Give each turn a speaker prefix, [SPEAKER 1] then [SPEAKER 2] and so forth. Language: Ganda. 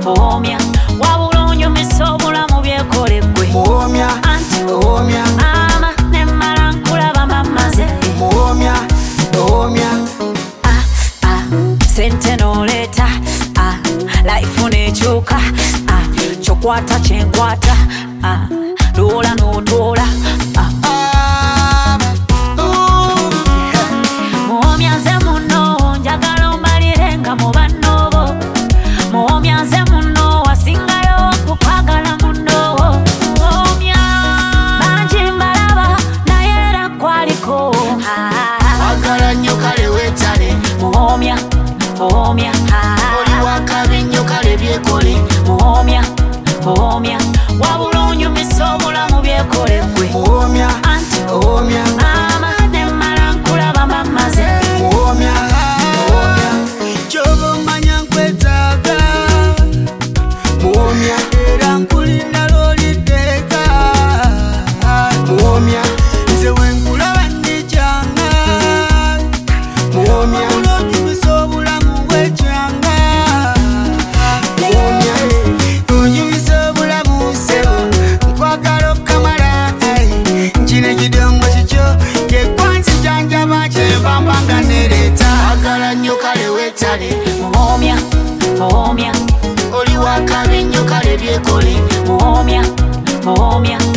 [SPEAKER 1] muwomya wabula onyumisa obulamu byekole gwe
[SPEAKER 2] muwomya muwomya
[SPEAKER 1] mama nemmala nkulaba mamaze
[SPEAKER 2] muwomya muwomya
[SPEAKER 1] sente noleeta life nekyuka kyokwata kyenkwata lwola notoola muwomya nze muno njagala ombalire nga mu bannobo muwomya nze muno wasingayo kukwagala muno muwomya bangi mbalaba naye era kwaliko
[SPEAKER 2] agala nnyo kale weetale
[SPEAKER 1] muwomya muwomya
[SPEAKER 2] oli wakabi nnyo kale byekole
[SPEAKER 1] muwomya muwomya wabula onyumisa obulamu byekole gwe
[SPEAKER 2] muwomya muwomya
[SPEAKER 1] mama nemmala nkulaba mamaze
[SPEAKER 2] muwomya muwomya kyoba omanya nkwetaaga muwomya era nkulinda lwoliddeeka muwomya nze wenkulaba nnekyanga muwomya onyumisa obulamu bwekyanga muwomya onyumisa obulamu sebo nkwagala okamala nkino ekidongo kikyo kyekwanzijanjaba kyembambanga nereeta agala nnyo kale weetale
[SPEAKER 1] muwomya muwomya
[SPEAKER 2] oli wakabi nnyo kale byekole
[SPEAKER 1] muwomya muwomya